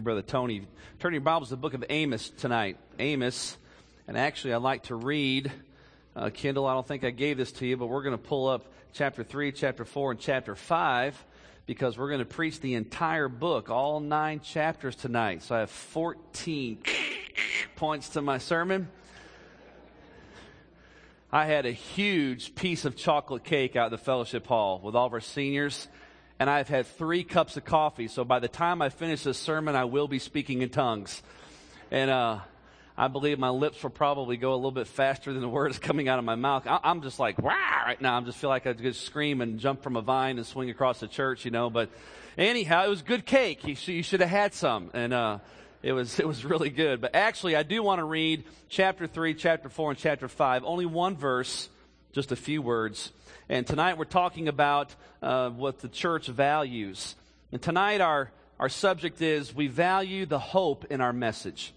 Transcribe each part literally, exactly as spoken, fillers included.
Brother Tony. Turn your Bibles to the book of Amos tonight. Amos, and actually I'd like to read, uh, Kendall, I don't think I gave this to you, but we're going to pull up chapter three, chapter four, and chapter five, because we're going to preach the entire book, all nine chapters tonight. So I have fourteen points to my sermon. I had a huge piece of chocolate cake out of the fellowship hall with all of our seniors, and I've had three cups of coffee. So by the time I finish this sermon, I will be speaking in tongues. And uh, I believe my lips will probably go a little bit faster than the words coming out of my mouth. I- I'm just like, wow, right now. I just feel like I could scream and jump from a vine and swing across the church, you know. But anyhow, it was good cake. You, sh- you should have had some. And uh, it was it was really good. But actually, I do want to read chapter three, chapter four, and chapter five. Only one verse, just a few words. And tonight we're talking about uh, what the church values. And tonight our, our subject is, we value the hope in our message.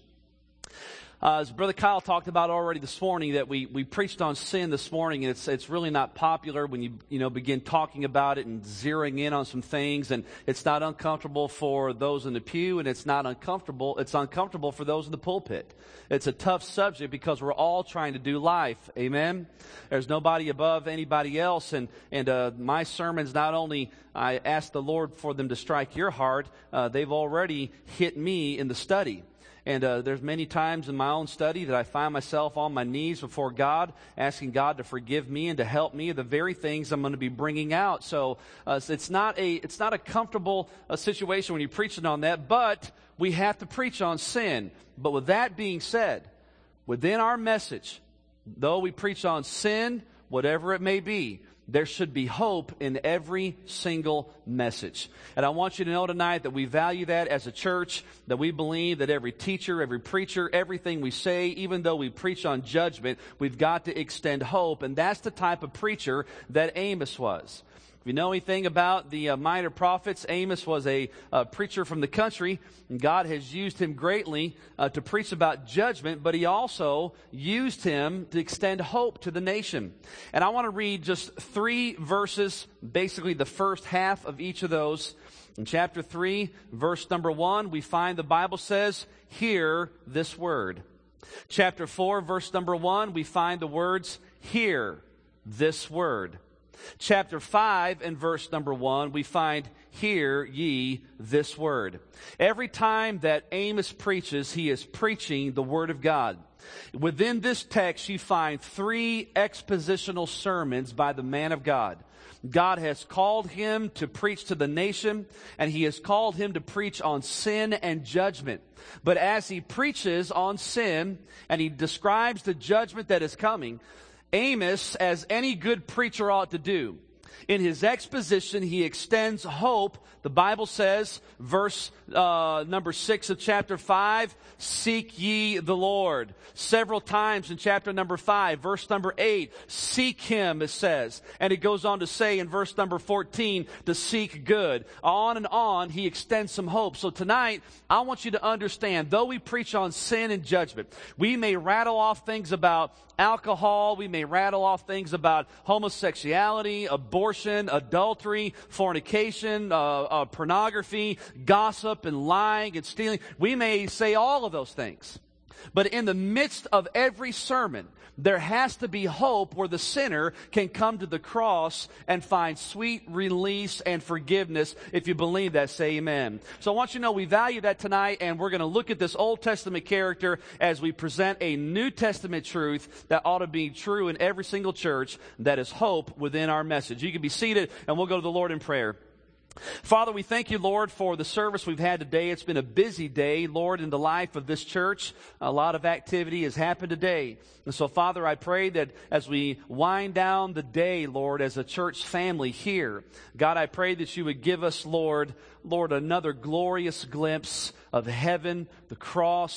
Uh, as Brother Kyle talked about already this morning, that we, we preached on sin this morning, and it's it's really not popular when you you know begin talking about it and zeroing in on some things, and it's not uncomfortable for those in the pew, and it's not uncomfortable. It's uncomfortable for those in the pulpit. It's a tough subject because we're all trying to do life. Amen. There's nobody above anybody else, and and uh, my sermons, not only I ask the Lord for them to strike your heart, uh, they've already hit me in the study. And uh, there's many times in my own study that I find myself on my knees before God, asking God to forgive me and to help me, the very things I'm going to be bringing out. So uh, it's not a it's not a comfortable uh, situation when you're preaching on that, but we have to preach on sin. But with that being said, within our message, though we preach on sin, whatever it may be, there should be hope in every single message. And I want you to know tonight that we value that as a church, that we believe that every teacher, every preacher, everything we say, even though we preach on judgment, we've got to extend hope. And that's the type of preacher that Amos was. If you know anything about the uh, minor prophets, Amos was a uh, preacher from the country, and God has used him greatly uh, to preach about judgment, but he also used him to extend hope to the nation. And I want to read just three verses, basically the first half of each of those. In chapter three, verse number one, we find the Bible says, "Hear this word." Chapter four, verse number one, we find the words, "Hear this word." Chapter five and verse number one, we find, "Hear ye this word." Every time that Amos preaches, he is preaching the word of God. Within this text, you find three expositional sermons by the man of God. God has called him to preach to the nation, and he has called him to preach on sin and judgment. But as he preaches on sin, and he describes the judgment that is coming, Amos, as any good preacher ought to do, in his exposition, he extends hope. The Bible says, verse uh, number six of chapter five, "Seek ye the Lord." Several times in chapter number five, verse number eight, "Seek him," it says. And it goes on to say in verse number fourteen, to seek good. On and on, he extends some hope. So tonight, I want you to understand, though we preach on sin and judgment, we may rattle off things about alcohol, we may rattle off things about homosexuality, abortion, adultery, fornication, uh, uh, pornography, gossip, and lying and stealing. We may say all of those things. But in the midst of every sermon, there has to be hope where the sinner can come to the cross and find sweet release and forgiveness. If you believe that, say amen. So I want you to know we value that tonight, and we're going to look at this Old Testament character as we present a New Testament truth that ought to be true in every single church, that is hope within our message. You can be seated, and we'll go to the Lord in prayer. Father, we thank you, Lord, for the service we've had today. It's been a busy day, Lord, in the life of this church. A lot of activity has happened today. And so, Father, I pray that as we wind down the day, Lord, as a church family here, God, I pray that you would give us, Lord, Lord, another glorious glimpse of heaven, the cross,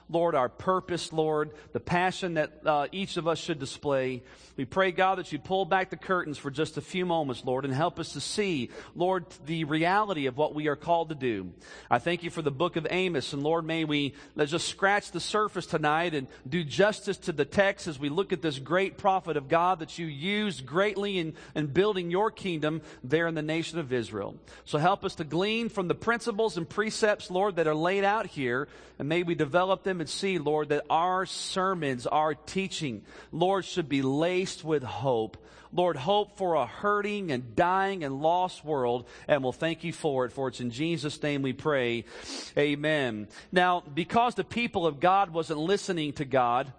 Lord, our purpose, Lord, the passion that uh, each of us should display. We pray, God, that you pull back the curtains for just a few moments, Lord, and help us to see, Lord, the reality of what we are called to do. I thank you for the book of Amos, and Lord, may we let's just scratch the surface tonight and do justice to the text as we look at this great prophet of God that you used greatly in, in building your kingdom there in the nation of Israel. So help us to glean from the principles and precepts, Lord, that are laid out here, and may we develop them and see, Lord, that our sermons, our teaching, Lord, should be laced with hope. Lord, hope for a hurting and dying and lost world, and we'll thank you for it, for it's in Jesus' name we pray. Amen. Now, because the people of God wasn't listening to God,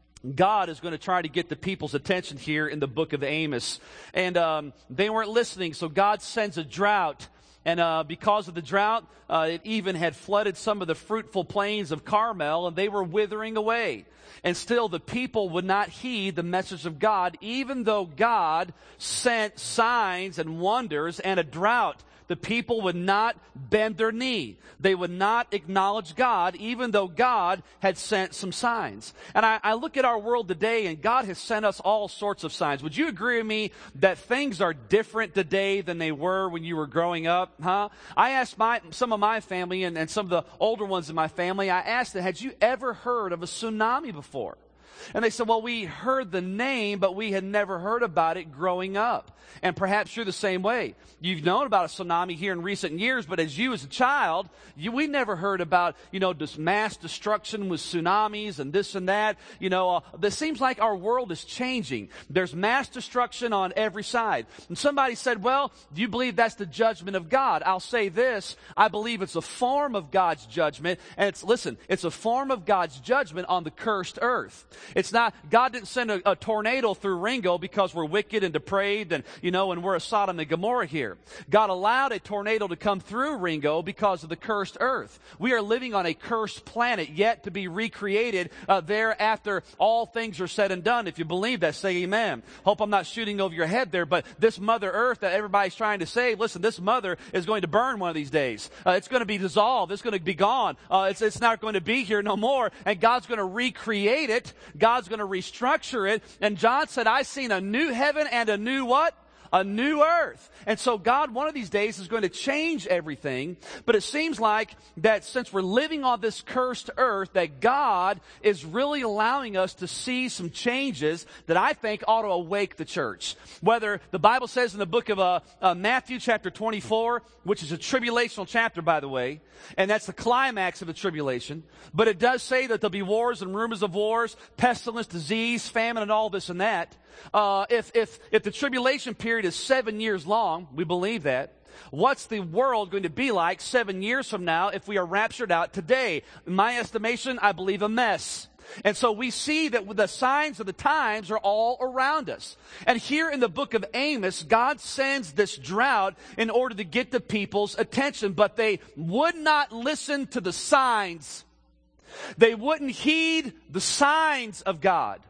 God is going to try to get the people's attention here in the book of Amos. And um, they weren't listening, so God sends a drought. And uh, because of the drought, uh, it even had flooded some of the fruitful plains of Carmel, and they were withering away. And still the people would not heed the message of God, even though God sent signs and wonders and a drought. The people would not bend their knee. They would not acknowledge God, even though God had sent some signs. And I, I look at our world today, and God has sent us all sorts of signs. Would you agree with me that things are different today than they were when you were growing up? Huh? I asked my some of my family and, and some of the older ones in my family, I asked them, had you ever heard of a tsunami before? And they said, well, we heard the name, but we had never heard about it growing up. And perhaps you're the same way. You've known about a tsunami here in recent years, but as you as a child, you, we never heard about, you know, this mass destruction with tsunamis and this and that. You know, uh, it seems like our world is changing. There's mass destruction on every side. And somebody said, well, do you believe that's the judgment of God? I'll say this, I believe it's a form of God's judgment. And it's, listen, it's a form of God's judgment on the cursed earth. It's not, God didn't send a, a tornado through Ringo because we're wicked and depraved and, you know, and we're a Sodom and Gomorrah here. God allowed a tornado to come through Ringo because of the cursed earth. We are living on a cursed planet yet to be recreated uh, there after all things are said and done. If you believe that, say amen. Hope I'm not shooting over your head there, but this Mother Earth that everybody's trying to save, listen, this mother is going to burn one of these days. Uh, it's going to be dissolved. It's going to be gone. Uh, it's, it's not going to be here no more. And God's going to recreate it. God's going to restructure it. And John said, I've seen a new heaven and a new what? A new earth. And so God, one of these days, is going to change everything. But it seems like that since we're living on this cursed earth, that God is really allowing us to see some changes that I think ought to awake the church. Whether the Bible says in the book of uh, uh, Matthew chapter twenty-four, which is a tribulational chapter, by the way, and that's the climax of the tribulation. But it does say that there'll be wars and rumors of wars, pestilence, disease, famine, and all this and that. Uh, if, if, if the tribulation period is seven years long, we believe that, what's the world going to be like seven years from now if we are raptured out today? In my estimation, I believe a mess. And so we see that the signs of the times are all around us. And here in the book of Amos, God sends this drought in order to get the people's attention, but they would not listen to the signs. They wouldn't heed the signs of God.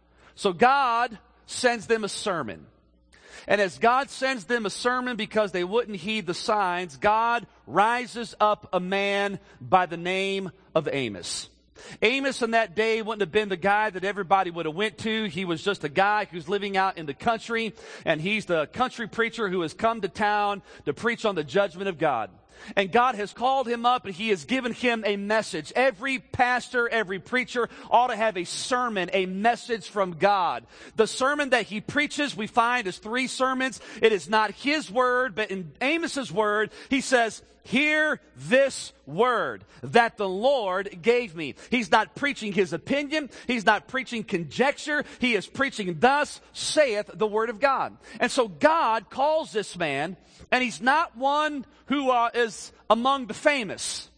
So God sends them a sermon. And as God sends them a sermon because they wouldn't heed the signs, God rises up a man by the name of Amos. Amos in that day wouldn't have been the guy that everybody would have went to. He was just a guy who's living out in the country, and he's the country preacher who has come to town to preach on the judgment of God. And God has called him up and he has given him a message. Every pastor, every preacher ought to have a sermon, a message from God. The sermon that he preaches, we find, is three sermons. It is not his word, but in Amos's word, he says, hear this word that the Lord gave me. He's not preaching his opinion. He's not preaching conjecture. He is preaching, thus saith the word of God. And so God calls this man, and he's not one who uh, is among the famous.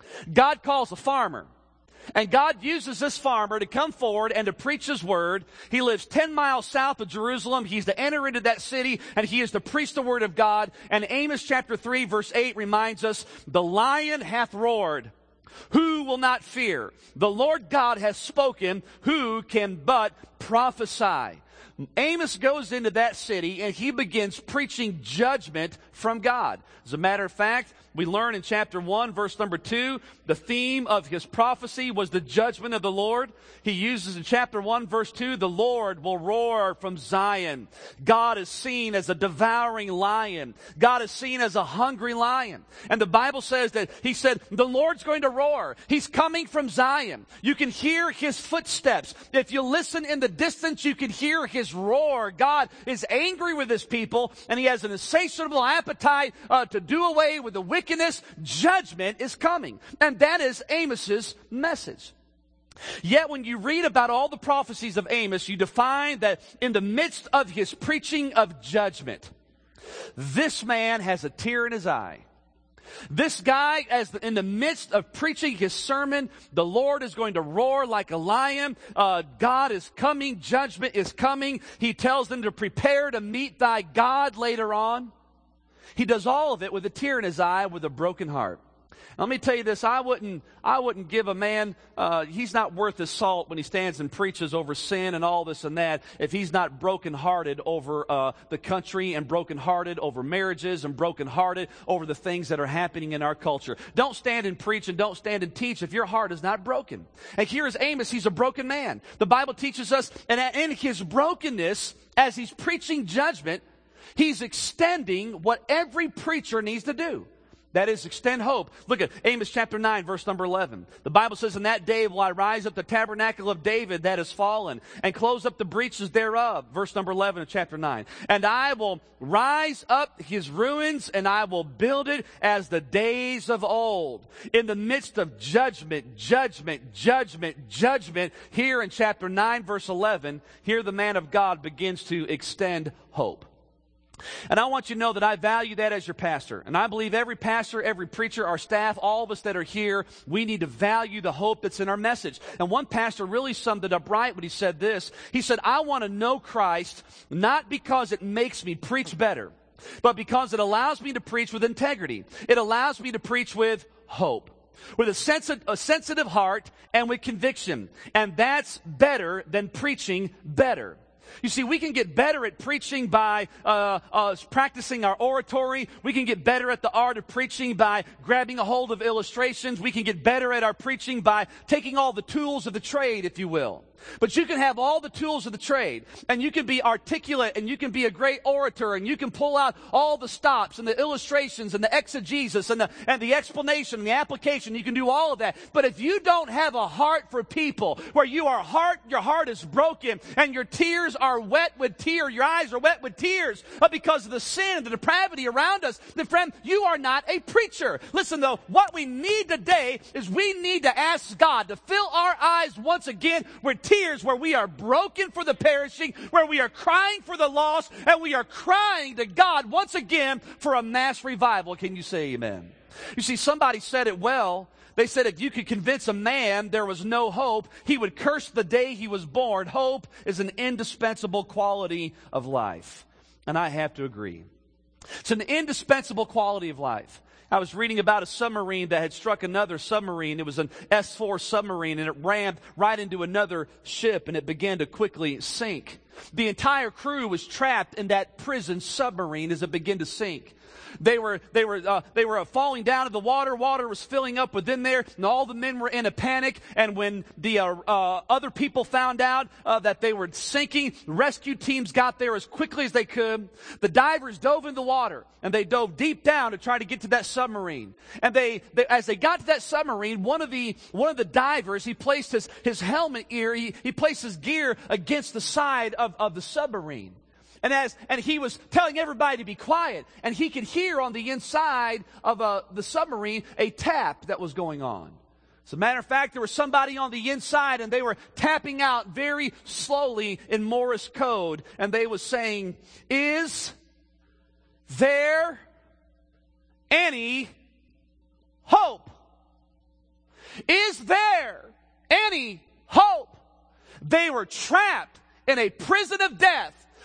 God calls a farmer. And God uses this farmer to come forward and to preach his word. He lives ten miles south of Jerusalem. He's to enter into that city, and he is to preach the word of God. And Amos chapter three verse eight reminds us, the lion hath roared. Who will not fear? The Lord God has spoken. Who can but prophesy? Amos goes into that city and he begins preaching judgment from God. As a matter of fact, We learn in chapter one, verse number two, the theme of his prophecy was the judgment of the Lord. He uses in chapter one, verse two, the Lord will roar from Zion. God is seen as a devouring lion. God is seen as a hungry lion. And the Bible says that he said, the Lord's going to roar. He's coming from Zion. You can hear his footsteps. If you listen in the distance, you can hear his roar. God is angry with his people, and he has an insatiable appetite uh, to do away with the wickedness. Judgment is coming. And that is Amos's message. Yet when you read about all the prophecies of Amos, you find that in the midst of his preaching of judgment, this man has a tear in his eye. This guy, as the, in the midst of preaching his sermon, the Lord is going to roar like a lion. Uh, God is coming. Judgment is coming. He tells them to prepare to meet thy God later on. He does all of it with a tear in his eye, with a broken heart. Let me tell you this, I wouldn't, I wouldn't give a man, uh, he's not worth his salt when he stands and preaches over sin and all this and that, if he's not brokenhearted over uh, the country, and brokenhearted over marriages, and brokenhearted over the things that are happening in our culture. Don't stand and preach, and don't stand and teach if your heart is not broken. And here is Amos, he's a broken man. The Bible teaches us, and in his brokenness, as he's preaching judgment, he's extending what every preacher needs to do. That is, extend hope. Look at Amos chapter nine, verse number eleven. The Bible says, in that day will I rise up the tabernacle of David that is fallen, and close up the breaches thereof. Verse number eleven of chapter nine. And I will rise up his ruins, and I will build it as the days of old. In the midst of judgment, judgment, judgment, judgment, here in chapter nine, verse eleven, here the man of God begins to extend hope. And I want you to know that I value that as your pastor. And I believe every pastor, every preacher, our staff, all of us that are here, we need to value the hope that's in our message. And one pastor really summed it up right when he said this. He said, I want to know Christ not because it makes me preach better, but because it allows me to preach with integrity. It allows me to preach with hope, with a, sensi- a sensitive heart, and with conviction. And that's better than preaching better. You see, we can get better at preaching by uh, uh, practicing our oratory. We can get better at the art of preaching by grabbing a hold of illustrations. We can get better at our preaching by taking all the tools of the trade, if you will. But you can have all the tools of the trade, and you can be articulate, and you can be a great orator, and you can pull out all the stops and the illustrations and the exegesis and the, and the explanation and the application. You can do all of that. But if you don't have a heart for people, where you are heart, your heart is broken, and your tears are wet with tear, your eyes are wet with tears because of the sin and the depravity around us, then friend, you are not a preacher. Listen though, what we need today is we need to ask God to fill our eyes once again with tears. Tears, where we are broken for the perishing, where we are crying for the lost, and we are crying to God once again for a mass revival. Can you say amen? You see, somebody said it well. They said if you could convince a man there was no hope, he would curse the day he was born. Hope is an indispensable quality of life. And I have to agree. It's an indispensable quality of life. I was reading about a submarine that had struck another submarine. It was an S four submarine, and it rammed right into another ship, and it began to quickly sink. The entire crew was trapped in that prison submarine as it began to sink. They were they were uh, they were falling down in the water. Water was filling up within there, and all the men were in a panic. And when the uh, uh, other people found out uh, that they were sinking, rescue teams got there as quickly as they could. The divers dove in the water, and they dove deep down to try to get to that submarine. And they, they as they got to that submarine, one of the one of the divers, he placed his his helmet ear, he he placed his gear against the side of of the submarine. And as and he was telling everybody to be quiet, and he could hear on the inside of uh, the submarine a tap that was going on. As a matter of fact, there was somebody on the inside, and they were tapping out very slowly in Morse code, and they was saying, "Is there any hope? Is there any hope?" They were trapped in a prison of death.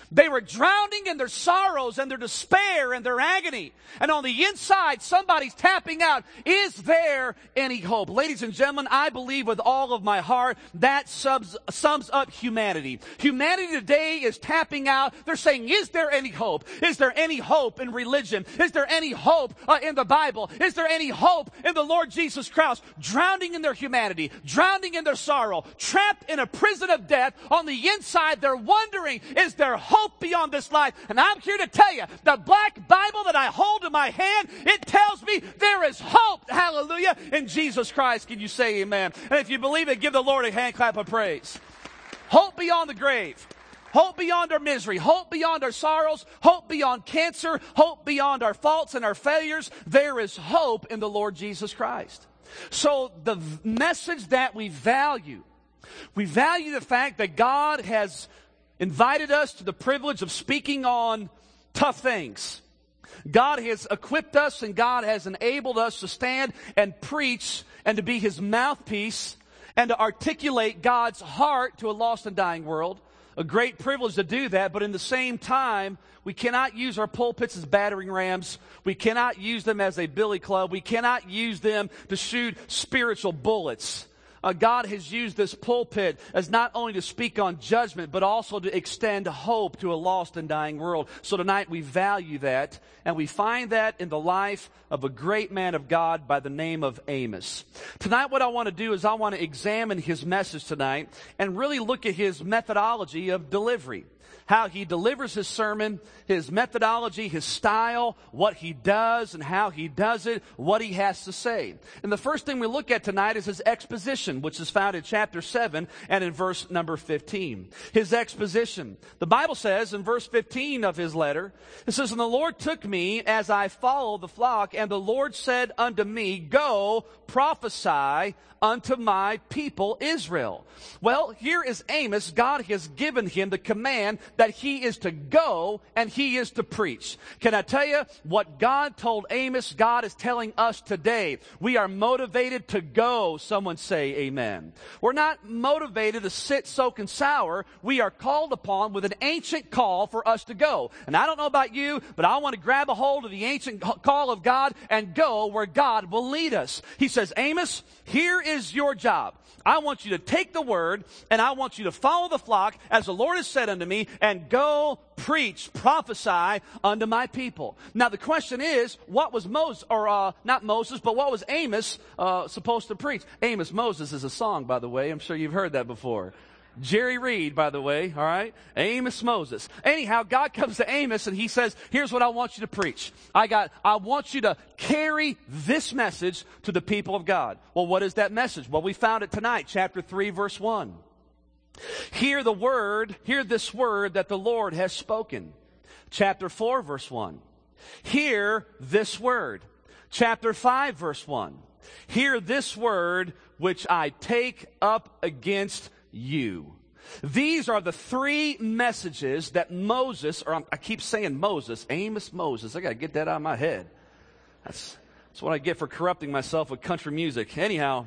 They were drowning in their sorrows and their despair and their agony. And on the inside, somebody's tapping out, is there any hope? Ladies and gentlemen, I believe with all of my heart that sums, sums up humanity. Humanity today is tapping out. They're saying, is there any hope? Is there any hope in religion? Is there any hope uh, in the Bible? Is there any hope in the Lord Jesus Christ? Drowning in their humanity, drowning in their sorrow, trapped in a prison of death. On the inside, they're wondering, is there hope beyond this life? And I'm here to tell you, the black Bible that I hold in my hand, it tells me there is hope, hallelujah, in Jesus Christ. Can you say amen? And if you believe it, give the Lord a hand clap of praise. Hope beyond the grave. Hope beyond our misery. Hope beyond our sorrows. Hope beyond cancer. Hope beyond our faults and our failures. There is hope in the Lord Jesus Christ. So the message that we value, we value the fact that God has invited us to the privilege of speaking on tough things. God has equipped us and God has enabled us to stand and preach and to be His mouthpiece and to articulate God's heart to a lost and dying world. A great privilege to do that, but in the same time, we cannot use our pulpits as battering rams. We cannot use them as a billy club. We cannot use them to shoot spiritual bullets. Uh, God has used this pulpit as not only to speak on judgment, but also to extend hope to a lost and dying world. So tonight we value that, and we find that in the life of a great man of God by the name of Amos. Tonight what I want to do is I want to examine his message tonight and really look at his methodology of delivery. How he delivers his sermon, his methodology, his style, what he does and how he does it, what he has to say. And the first thing we look at tonight is his exposition, which is found in chapter seven and in verse number fifteen. His exposition. The Bible says in verse fifteen of his letter, it says, "And the Lord took me as I followed the flock, and the Lord said unto me, Go, prophesy unto my people Israel." Well, here is Amos. God has given him the command that he is to go and he is to preach. Can I tell you what God told Amos, God is telling us today. We are motivated to go. Someone say amen. We're not motivated to sit, soak, and sour. We are called upon with an ancient call for us to go. And I don't know about you, but I want to grab a hold of the ancient call of God and go where God will lead us. He says, Amos, here is your job. I want you to take the word and I want you to follow the flock as the Lord has said unto me, and go preach, prophesy unto my people. Now the question is, what was Moses, or uh, not Moses, but what was Amos uh, supposed to preach? Amos Moses is a song, by the way. I'm sure you've heard that before. Jerry Reed, by the way, all right? Amos Moses. Anyhow, God comes to Amos and he says, here's what I want you to preach. I got, I want you to carry this message to the people of God. Well, what is that message? Well, we found it tonight, chapter three, verse one. Hear the word, hear this word that the Lord has spoken. Chapter four, verse one. Hear this word. Chapter five, verse one. Hear this word which I take up against you. These are the three messages that Moses, or I keep saying Moses, Amos Moses. I got to get that out of my head. That's, that's what I get for corrupting myself with country music. Anyhow,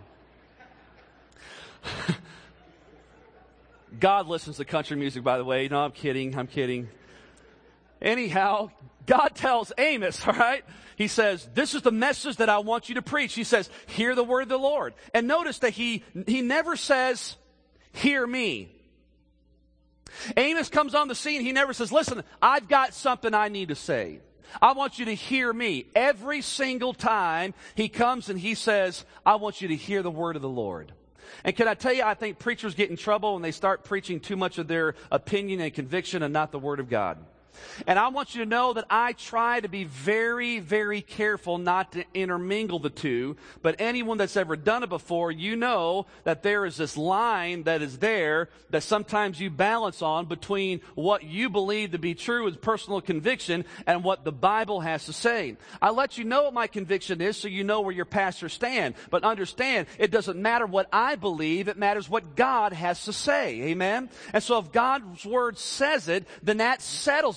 God listens to country music, by the way. No, I'm kidding. I'm kidding. Anyhow, God tells Amos, all right? He says, this is the message that I want you to preach. He says, hear the word of the Lord. And notice that he, he never says, hear me. Amos comes on the scene. He never says, listen, I've got something I need to say. I want you to hear me. Every single time he comes and he says, I want you to hear the word of the Lord. And can I tell you, I think preachers get in trouble when they start preaching too much of their opinion and conviction and not the word of God. And I want you to know that I try to be very, very careful not to intermingle the two. But anyone that's ever done it before, you know that there is this line that is there that sometimes you balance on between what you believe to be true as personal conviction and what the Bible has to say. I let you know what my conviction is so you know where your pastors stand. But understand, it doesn't matter what I believe. It matters what God has to say. Amen? And so if God's word says it, then that settles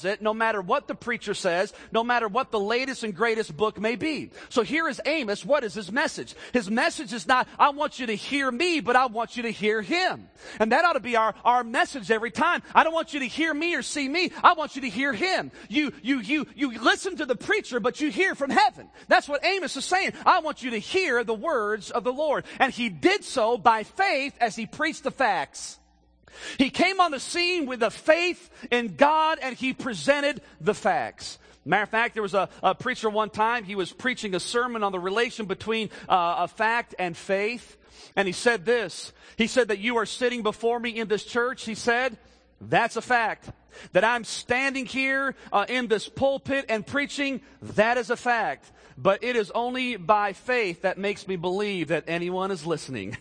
tells it, no matter what the preacher says, no matter what the latest and greatest book may be. So here is Amos. What is his message? His message is not, I want you to hear me, but I want you to hear him. And that ought to be our, our message every time. I don't want you to hear me or see me. I want you to hear him. You, you, you, you listen to the preacher, but you hear from heaven. That's what Amos is saying. I want you to hear the words of the Lord. And he did so by faith as he preached the facts. He came on the scene with a faith in God, and he presented the facts. Matter of fact, there was a, a preacher one time, he was preaching a sermon on the relation between uh, a fact and faith. And he said this, he said that you are sitting before me in this church, he said, that's a fact. That I'm standing here uh, in this pulpit and preaching, that is a fact. But it is only by faith that makes me believe that anyone is listening.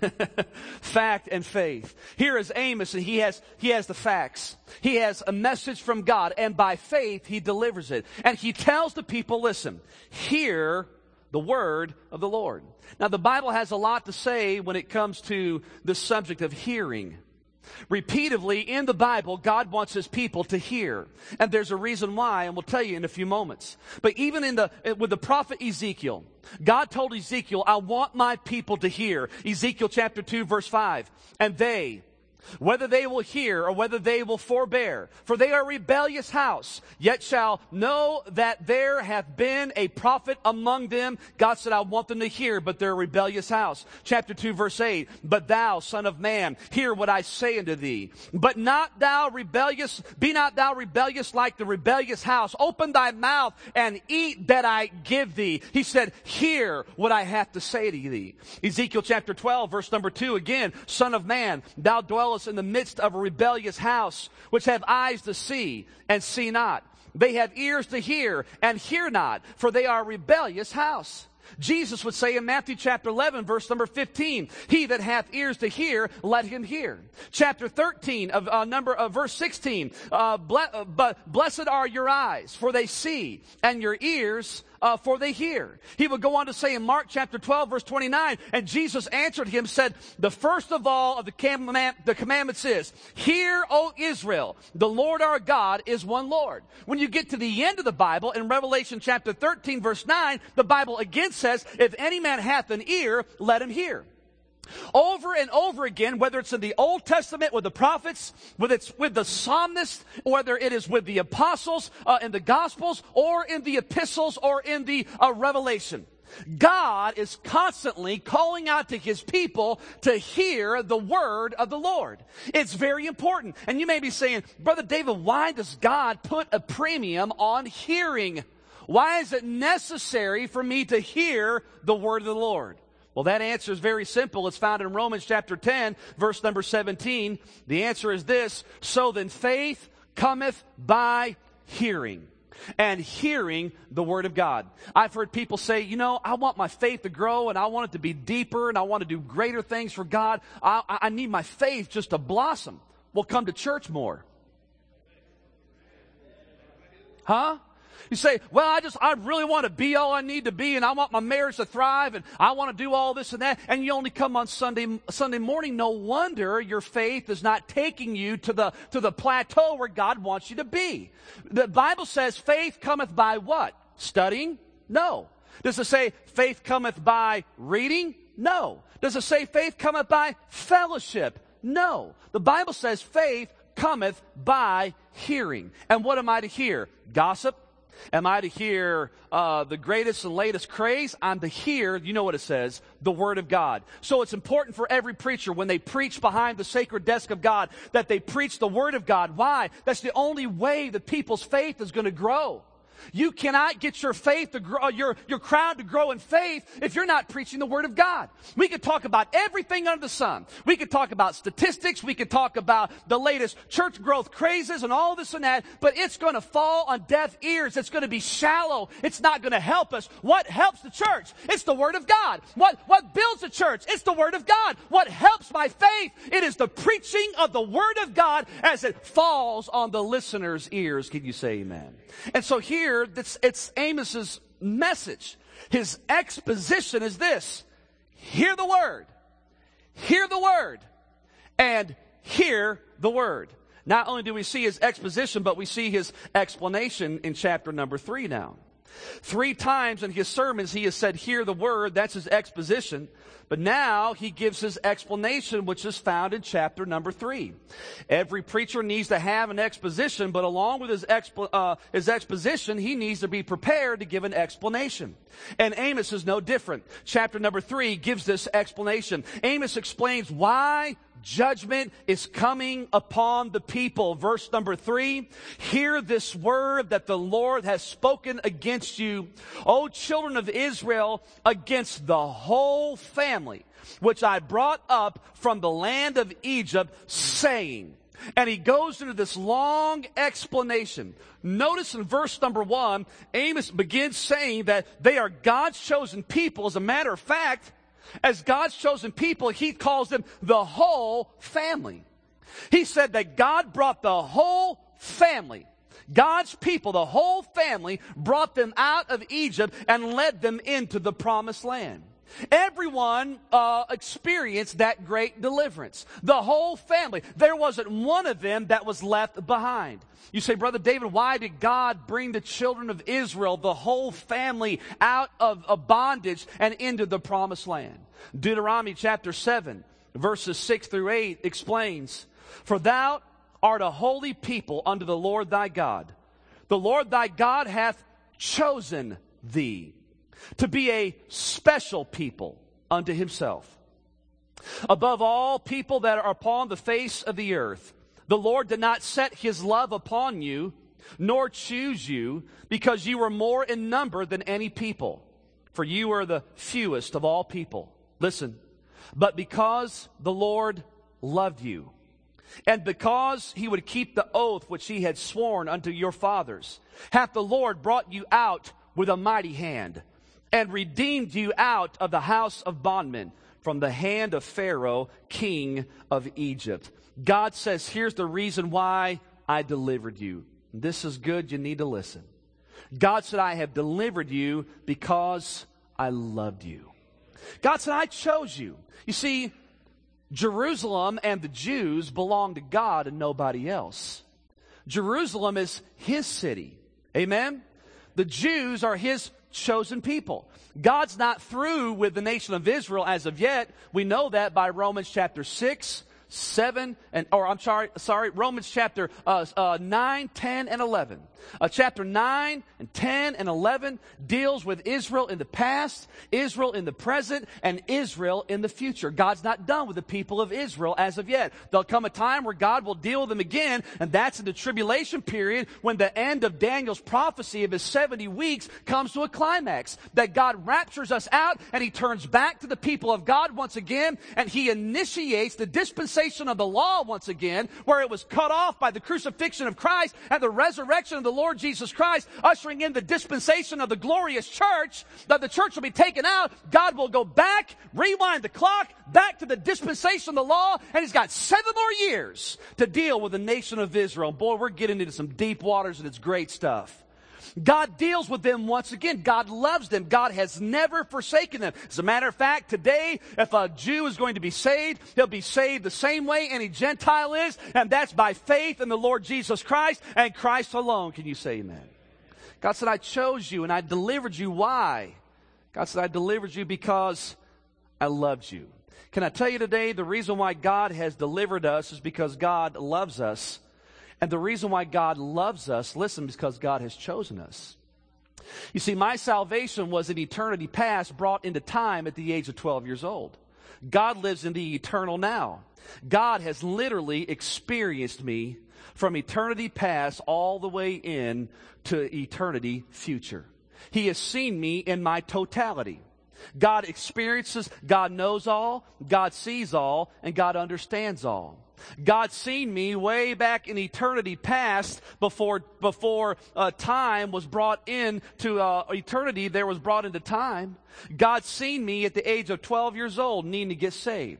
Fact and faith. Here is Amos, and he has, he has the facts. He has a message from God, and by faith he delivers it. And he tells the people, listen, hear the word of the Lord. Now the Bible has a lot to say when it comes to the subject of hearing. Repeatedly in the Bible, God wants his people to hear. And there's a reason why, and we'll tell you in a few moments. But even in the with the prophet Ezekiel, God told Ezekiel, I want my people to hear. Ezekiel chapter two, verse five. And they, whether they will hear or whether they will forbear, for they are a rebellious house, yet shall know that there hath been a prophet among them. God said, I want them to hear, but they're a rebellious house. Chapter two, verse eight, but thou, son of man, hear what I say unto thee. But not thou rebellious, be not thou rebellious like the rebellious house. Open thy mouth and eat that I give thee. He said, hear what I have to say to thee. Ezekiel chapter twelve, verse number two, again, son of man, thou dwellest in the midst of a rebellious house, which have eyes to see and see not. They have ears to hear and hear not, for they are a rebellious house. Jesus would say in Matthew chapter eleven, verse number fifteen, he that hath ears to hear, let him hear. Chapter thirteen of uh, number of uh, verse sixteen, uh, ble- uh, but blessed are your eyes, for they see, and your ears, Uh, for they hear. He would go on to say in Mark chapter twelve, verse twenty-nine, and Jesus answered him, said, the first of all of the, command, the commandments is, hear, O Israel, the Lord our God is one Lord. When you get to the end of the Bible, in Revelation chapter thirteen, verse nine, the Bible again says, if any man hath an ear, let him hear. Over and over again, whether it's in the Old Testament with the prophets, whether it's with the psalmists, whether it is with the apostles uh, in the Gospels, or in the epistles, or in the uh, Revelation, God is constantly calling out to his people to hear the word of the Lord. It's very important. And you may be saying, Brother David, why does God put a premium on hearing? Why is it necessary for me to hear the word of the Lord? Well, that answer is very simple. It's found in Romans chapter ten, verse number seventeen. The answer is this: so then faith cometh by hearing, and hearing the word of God. I've heard people say, you know, I want my faith to grow, and I want it to be deeper, and I want to do greater things for God. I, I need my faith just to blossom. Well, come to church more. Huh? You say, well, I just, I really want to be all I need to be, and I want my marriage to thrive, and I want to do all this and that, and you only come on Sunday, Sunday morning. No wonder your faith is not taking you to the, to the plateau where God wants you to be. The Bible says faith cometh by what? Studying? No. Does it say faith cometh by reading? No. Does it say faith cometh by fellowship? No. The Bible says faith cometh by hearing. And what am I to hear? Gossip? Am I to hear uh, the greatest and latest craze? I'm to hear, you know what it says, the Word of God. So it's important for every preacher when they preach behind the sacred desk of God that they preach the Word of God. Why? That's the only way that people's faith is going to grow. You cannot get your faith to grow, your, your crowd to grow in faith if you're not preaching the Word of God. We could talk about everything under the sun. We could talk about statistics. We could talk about the latest church growth crazes and all this and that, but it's going to fall on deaf ears. It's going to be shallow. It's not going to help us. What helps the church? It's the Word of God. What, what builds the church? It's the Word of God. What helps my faith? It is the preaching of the Word of God as it falls on the listener's ears. Can you say amen? And so here, It's, it's Amos's message. His exposition is this: hear the word, hear the word, and hear the word. Not only do we see his exposition, but we see his explanation in chapter number three now. Three times in his sermons he has said, hear the word, that's his exposition. But now he gives his explanation, which is found in chapter number three. Every preacher needs to have an exposition, but along with his, expo- uh, his exposition, he needs to be prepared to give an explanation. And Amos is no different. Chapter number three gives this explanation. Amos explains why judgment is coming upon the people. Verse number three, hear this word that the Lord has spoken against you, O children of Israel, against the whole family, which I brought up from the land of Egypt, saying. And he goes into this long explanation. Notice in verse number one, Amos begins saying that they are God's chosen people. As a matter of fact, as God's chosen people, he calls them the whole family. He said that God brought the whole family, God's people, the whole family, brought them out of Egypt and led them into the promised land. Everyone uh, experienced that great deliverance. The whole family. There wasn't one of them that was left behind. You say, Brother David, why did God bring the children of Israel, the whole family, out of, of bondage and into the promised land? Deuteronomy chapter seven, verses six through eight explains, for thou art a holy people unto the Lord thy God. The Lord thy God hath chosen thee to be a special people unto himself. Above all people that are upon the face of the earth, the Lord did not set his love upon you, nor choose you, because you were more in number than any people. For you are the fewest of all people. Listen, but because the Lord loved you, and because he would keep the oath which he had sworn unto your fathers, hath the Lord brought you out with a mighty hand, and redeemed you out of the house of bondmen, from the hand of Pharaoh, king of Egypt. God says, here's the reason why I delivered you. This is good, you need to listen. God said, I have delivered you because I loved you. God said, I chose you. You see, Jerusalem and the Jews belong to God and nobody else. Jerusalem is his city. Amen? The Jews are his chosen people. God's not through with the nation of Israel as of yet. We know that by Romans chapter six, seven, and or I'm sorry, sorry, Romans chapter uh, uh, nine, ten, and eleven. Uh, chapter nine and ten and eleven deals with Israel in the past, Israel in the present, and Israel in the future. God's not done with the people of Israel as of yet. There'll come a time where God will deal with them again, and that's in the tribulation period when the end of Daniel's prophecy of his seventy weeks comes to a climax. That God raptures us out, and he turns back to the people of God once again, and he initiates the dispensation of the law once again, where it was cut off by the crucifixion of Christ and the resurrection of the Lord Jesus Christ, ushering in the dispensation of the glorious church. That the church will be taken out. God will go back, rewind the clock, back to the dispensation of the law, and he's got seven more years to deal with the nation of Israel. Boy, we're getting into some deep waters, and it's great stuff. God deals with them once again. God loves them. God has never forsaken them. As a matter of fact, today, if a Jew is going to be saved, he'll be saved the same way any Gentile is, and that's by faith in the Lord Jesus Christ and Christ alone. Can you say amen? God said, I chose you and I delivered you. Why? God said, I delivered you because I loved you. Can I tell you today, the reason why God has delivered us is because God loves us. And the reason why God loves us, listen, is because God has chosen us. You see, my salvation was in eternity past, brought into time at the age of twelve years old. God lives in the eternal now. God has literally experienced me from eternity past all the way in to eternity future. He has seen me in my totality. God experiences, God knows all, God sees all, and God understands all. God's seen me way back in eternity past, before before uh, time was brought into uh, eternity. There was brought into time. God's seen me at the age of twelve years old, needing to get saved.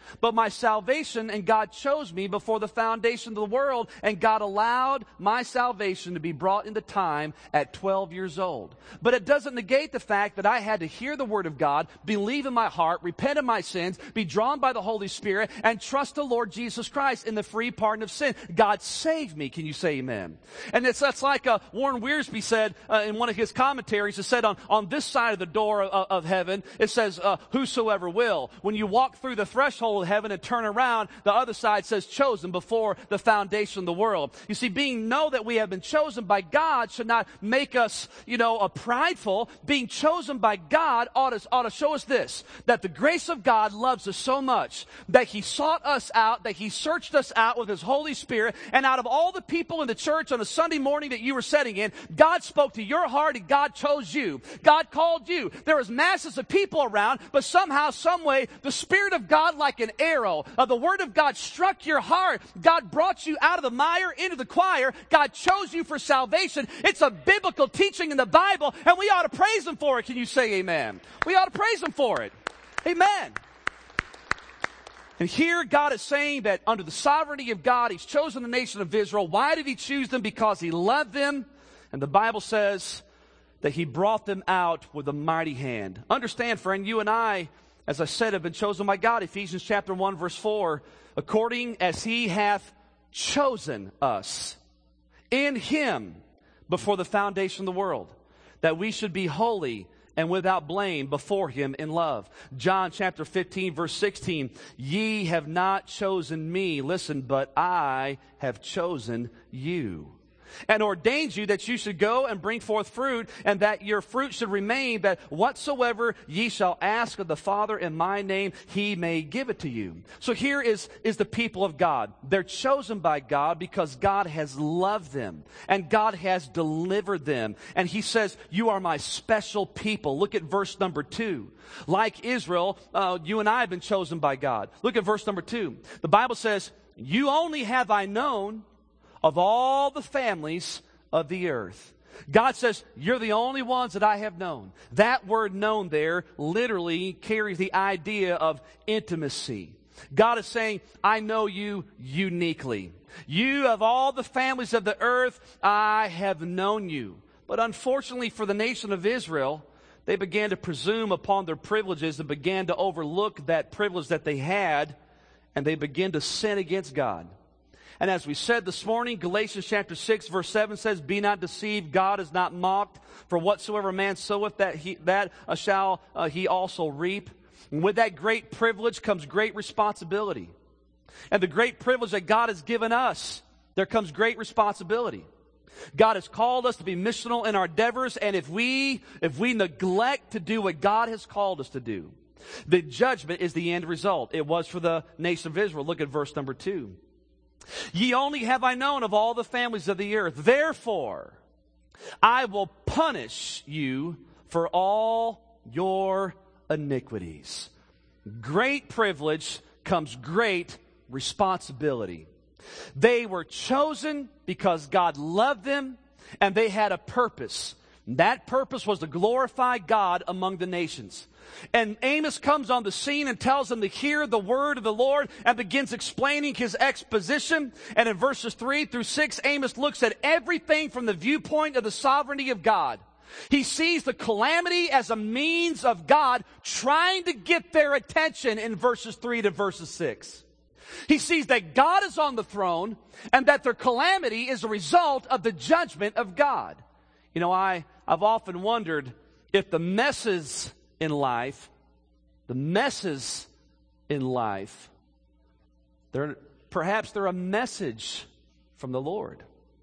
but my salvation, and God chose me before the foundation of the world, and God allowed my salvation to be brought into time at twelve years old. But it doesn't negate the fact that I had to hear the Word of God, believe in my heart, repent of my sins, be drawn by the Holy Spirit, and trust the Lord Jesus Christ in the free pardon of sin. God saved me. Can you say amen? And it's, that's like uh, Warren Wiersbe said uh, in one of his commentaries. It said on, on this side of the door of, of heaven, it says, uh, whosoever will. When you walk through the threshold of heaven and turn around, the other side says chosen before the foundation of the world. You see, being know that we have been chosen by God should not make us, you know, a prideful. Being chosen by God ought to, ought to show us this, that the grace of God loves us so much that He sought us out, that He searched us out with His Holy Spirit, and out of all the people in the church on a Sunday morning that you were sitting in, God spoke to your heart and God chose you. God called you. There was masses of people around, but somehow, some way, the Spirit of God, like an arrow, uh, the Word of God struck your heart. God brought you out of the mire into the choir. God chose you for salvation. It's a biblical teaching in the Bible, and we ought to praise Him for it. Can you say amen? We ought to praise Him for it. Amen. And here God is saying that under the sovereignty of God, He's chosen the nation of Israel. Why did He choose them? Because He loved them. And the Bible says that He brought them out with a mighty hand. Understand, friend, you and I, as I said, have been chosen by God. Ephesians chapter one, verse four, according as He hath chosen us in Him before the foundation of the world, that we should be holy and without blame before Him in love. John chapter fifteen, verse sixteen, ye have not chosen me, listen, but I have chosen you, and ordained you that you should go and bring forth fruit, and that your fruit should remain, that whatsoever ye shall ask of the Father in my name, He may give it to you. So here is, is the people of God. They're chosen by God because God has loved them, and God has delivered them. And He says, you are my special people. Look at verse number two. Like Israel, uh, you and I have been chosen by God. Look at verse number two. The Bible says, you only have I known of all the families of the earth. God says, you're the only ones that I have known. That word known there literally carries the idea of intimacy. God is saying, I know you uniquely. You of all the families of the earth, I have known you. But unfortunately for the nation of Israel, they began to presume upon their privileges and began to overlook that privilege that they had, and they began to sin against God. And as we said this morning, Galatians chapter six, verse seven says, be not deceived, God is not mocked. For whatsoever man soweth, that he, that uh, shall uh, he also reap. And with that great privilege comes great responsibility. And the great privilege that God has given us, there comes great responsibility. God has called us to be missional in our endeavors, and if we, if we neglect to do what God has called us to do, the judgment is the end result. It was for the nation of Israel. Look at verse number two. Ye only have I known of all the families of the earth. Therefore, I will punish you for all your iniquities. Great privilege comes great responsibility. They were chosen because God loved them, and they had a purpose. That purpose was to glorify God among the nations. And Amos comes on the scene and tells them to hear the word of the Lord and begins explaining his exposition. And in verses three through six, Amos looks at everything from the viewpoint of the sovereignty of God. He sees the calamity as a means of God trying to get their attention in verses three to verses six. He sees that God is on the throne and that their calamity is a result of the judgment of God. You know, I, I've often wondered if the messes in life, the messes in life, they're, perhaps they're a message from the Lord.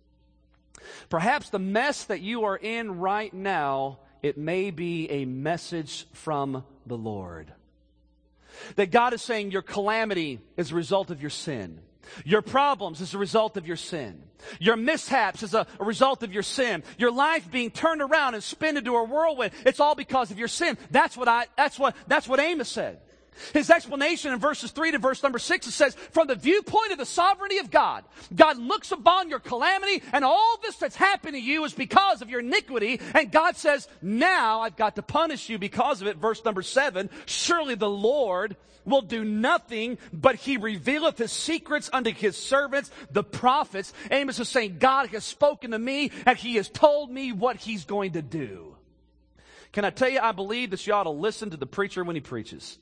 Perhaps the mess that you are in right now, it may be a message from the Lord. That God is saying your calamity is a result of your sin. Your problems is a result of your sin. Your mishaps is a, a result of your sin. Your life being turned around and spun into a whirlwind, it's all because of your sin. That's what I, that's what, that's what Amos said. His explanation in verses three to verse number six, it says, from the viewpoint of the sovereignty of God, God looks upon your calamity, and all this that's happened to you is because of your iniquity, and God says, now I've got to punish you because of it. Verse number seven, surely the Lord will do nothing, but he revealeth his secrets unto his servants, the prophets. Amos is saying, God has spoken to me, and he has told me what he's going to do. Can I tell you, I believe that you ought to listen to the preacher when he preaches.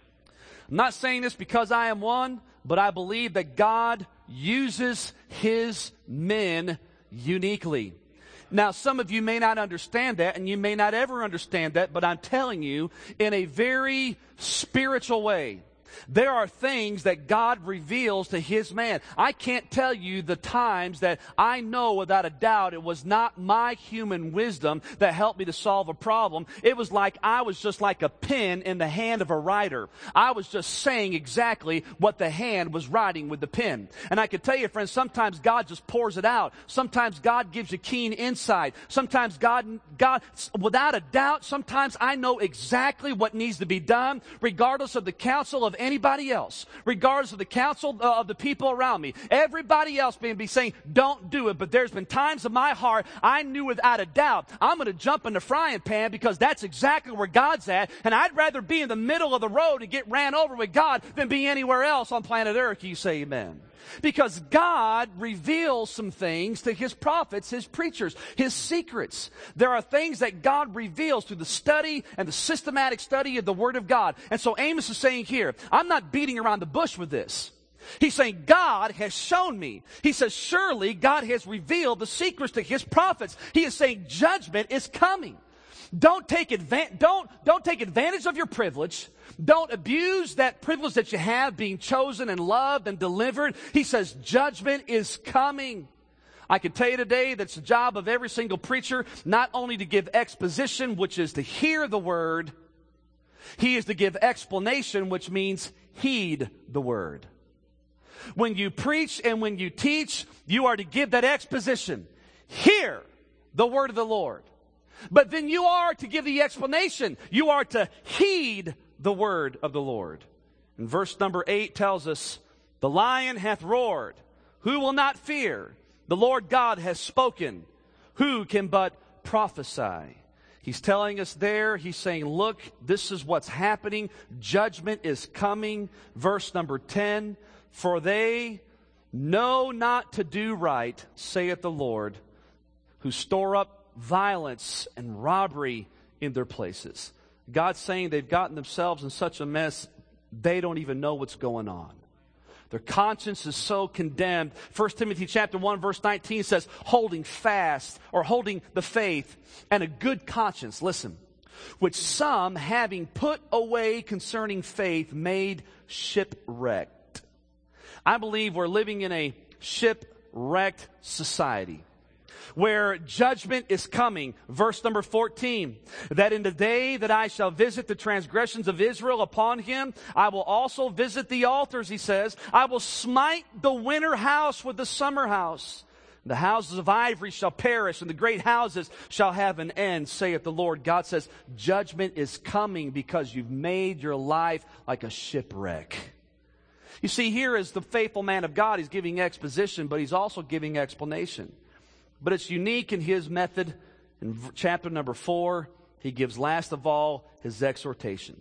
I'm not saying this because I am one, but I believe that God uses his men uniquely. Now, some of you may not understand that, and you may not ever understand that, but I'm telling you, in a very spiritual way, there are things that God reveals to his man. I can't tell you the times that I know without a doubt it was not my human wisdom that helped me to solve a problem. It was like I was just like a pen in the hand of a writer. I was just saying exactly what the hand was writing with the pen. And I can tell you, friends, sometimes God just pours it out. Sometimes God gives you keen insight. Sometimes God, God, without a doubt, sometimes I know exactly what needs to be done, regardless of the counsel of anybody else, regardless of the counsel of the people around me. Everybody else may be saying, don't do it. But there's been times in my heart, I knew without a doubt, I'm going to jump in the frying pan because that's exactly where God's at. And I'd rather be in the middle of the road and get ran over with God than be anywhere else on planet Earth. You say amen. Because God reveals some things to his prophets, his preachers, his secrets. There are things that God reveals through the study and the systematic study of the Word of God. And so Amos is saying here, I'm not beating around the bush with this. He's saying, God has shown me. He says, surely God has revealed the secrets to his prophets. He is saying judgment is coming. Don't take advan- don't, don't take advantage of your privilege. Don't abuse that privilege that you have, being chosen and loved and delivered. He says judgment is coming. I can tell you today that's the job of every single preacher, not only to give exposition, which is to hear the word. He is to give explanation, which means heed the word. When you preach and when you teach, you are to give that exposition. Hear the word of the Lord. But then you are to give the explanation. You are to heed the word of the Lord. And verse number eight tells us, the lion hath roared. Who will not fear? The Lord God has spoken. Who can but prophesy? He's telling us there, he's saying, look, this is what's happening. Judgment is coming. Verse number ten, for they know not to do right, saith the Lord, who store up violence and robbery in their places. God's saying they've gotten themselves in such a mess, they don't even know what's going on. Their conscience is so condemned. First Timothy chapter one verse nineteen says, holding fast or holding the faith and a good conscience, listen, which some having put away concerning faith made shipwrecked. I believe we're living in a shipwrecked society, where judgment is coming. Verse number fourteen, that in the day that I shall visit the transgressions of Israel upon him, I will also visit the altars, he says. I will smite the winter house with the summer house. The houses of ivory shall perish, and the great houses shall have an end, saith the Lord. God says, judgment is coming because you've made your life like a shipwreck. You see, here is the faithful man of God. He's giving exposition, but he's also giving explanation. But it's unique in his method. In chapter number four, he gives last of all his exhortation.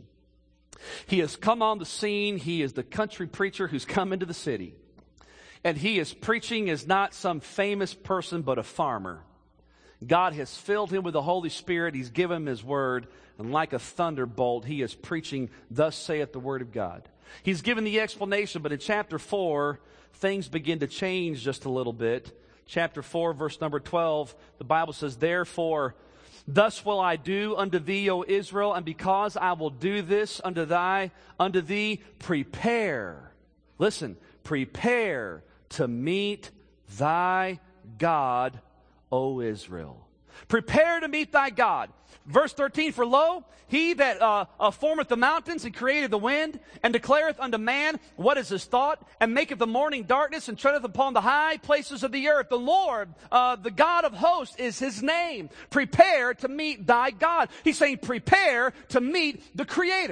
He has come on the scene. He is the country preacher who's come into the city. And he is preaching as not some famous person, but a farmer. God has filled him with the Holy Spirit. He's given him his word. And like a thunderbolt, he is preaching, thus saith the word of God. He's given the explanation, but in chapter four, things begin to change just a little bit. Chapter four, verse number twelve, the Bible says, therefore, thus will I do unto thee, O Israel, and because I will do this unto thy, unto thee, prepare. Listen, prepare to meet thy God, O Israel. Prepare to meet thy God. Verse thirteen, for lo, he that uh, uh, formeth the mountains and created the wind, and declareth unto man what is his thought, and maketh the morning darkness, and treadeth upon the high places of the earth. The Lord, uh, the God of hosts, is his name. Prepare to meet thy God. He's saying prepare to meet the Creator.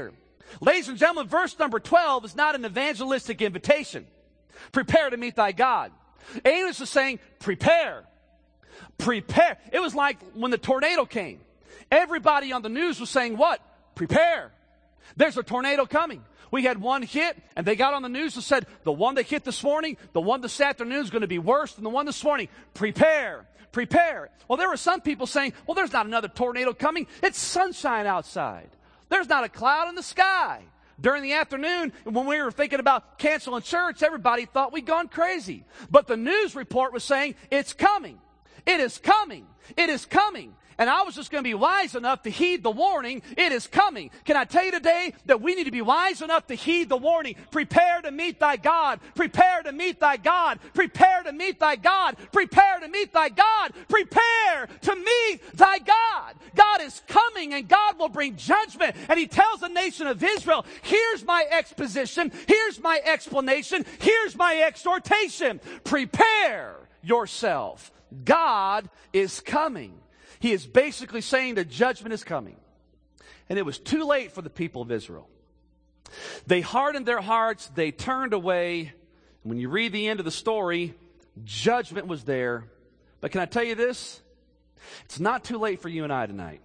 Ladies and gentlemen, verse number twelve is not an evangelistic invitation. Prepare to meet thy God. Amos is saying, prepare. Prepare. It was like when the tornado came. Everybody on the news was saying what? Prepare. There's a tornado coming. We had one hit, and they got on the news and said, the one that hit this morning, the one this afternoon is going to be worse than the one this morning. Prepare. Prepare. Well, there were some people saying, well, there's not another tornado coming. It's sunshine outside. There's not a cloud in the sky. During the afternoon, when we were thinking about canceling church, everybody thought we'd gone crazy. But the news report was saying, it's coming. It is coming. It is coming. And I was just going to be wise enough to heed the warning. It is coming. Can I tell you today that we need to be wise enough to heed the warning? Prepare to meet thy God. Prepare to meet thy God. Prepare to meet thy God. Prepare to meet thy God. Prepare to meet thy God. God is coming and God will bring judgment. And he tells the nation of Israel, here's my exposition. Here's my explanation. Here's my exhortation. Prepare yourself. God is coming. He is basically saying that judgment is coming. And it was too late for the people of Israel. They hardened their hearts. They turned away. When you read the end of the story, judgment was there. But can I tell you this? It's not too late for you and I tonight.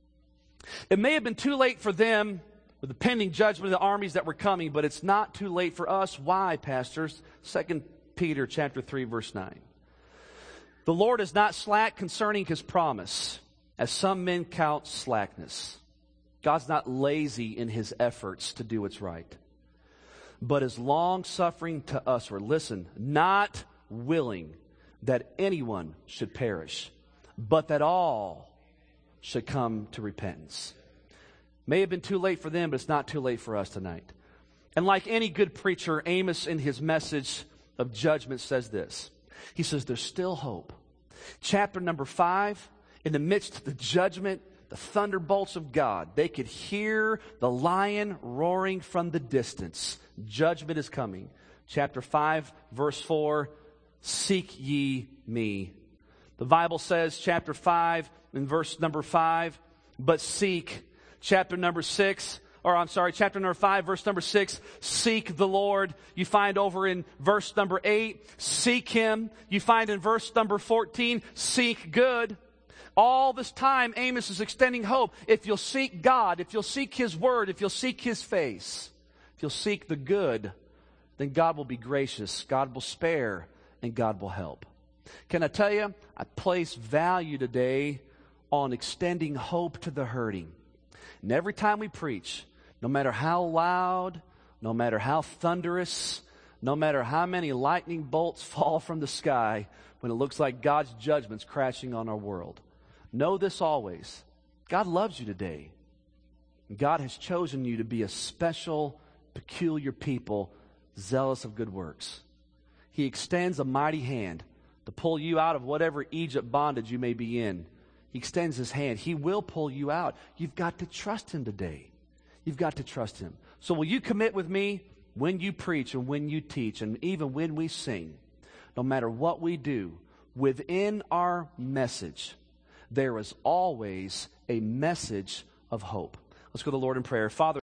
It may have been too late for them with the pending judgment of the armies that were coming, but it's not too late for us. Why, pastors? Second Peter chapter three, verse nine. The Lord is not slack concerning his promise, as some men count slackness. God's not lazy in his efforts to do what's right, but is long-suffering to us, or listen, not willing that anyone should perish, but that all should come to repentance. May have been too late for them, but it's not too late for us tonight. And like any good preacher, Amos in his message of judgment says this. He says there's still hope. Chapter number five, in the midst of the judgment, the thunderbolts of God, they could hear the lion roaring from the distance. Judgment is coming. Chapter five, verse four, seek ye me. The Bible says, chapter five, in verse number five, but seek. Chapter number six, or I'm sorry, chapter number five, verse number six, seek the Lord. You find over in verse number eight, seek him. You find in verse number fourteen, seek good. All this time, Amos is extending hope. If you'll seek God, if you'll seek his word, if you'll seek his face, if you'll seek the good, then God will be gracious, God will spare, and God will help. Can I tell you, I place value today on extending hope to the hurting. And every time we preach, no matter how loud, no matter how thunderous, no matter how many lightning bolts fall from the sky, when it looks like God's judgment's crashing on our world, know this always. God loves you today. God has chosen you to be a special, peculiar people, zealous of good works. He extends a mighty hand to pull you out of whatever Egypt bondage you may be in. He extends his hand. He will pull you out. You've got to trust him today. You've got to trust him. So will you commit with me when you preach and when you teach and even when we sing, no matter what we do, within our message, there is always a message of hope. Let's go to the Lord in prayer. Father,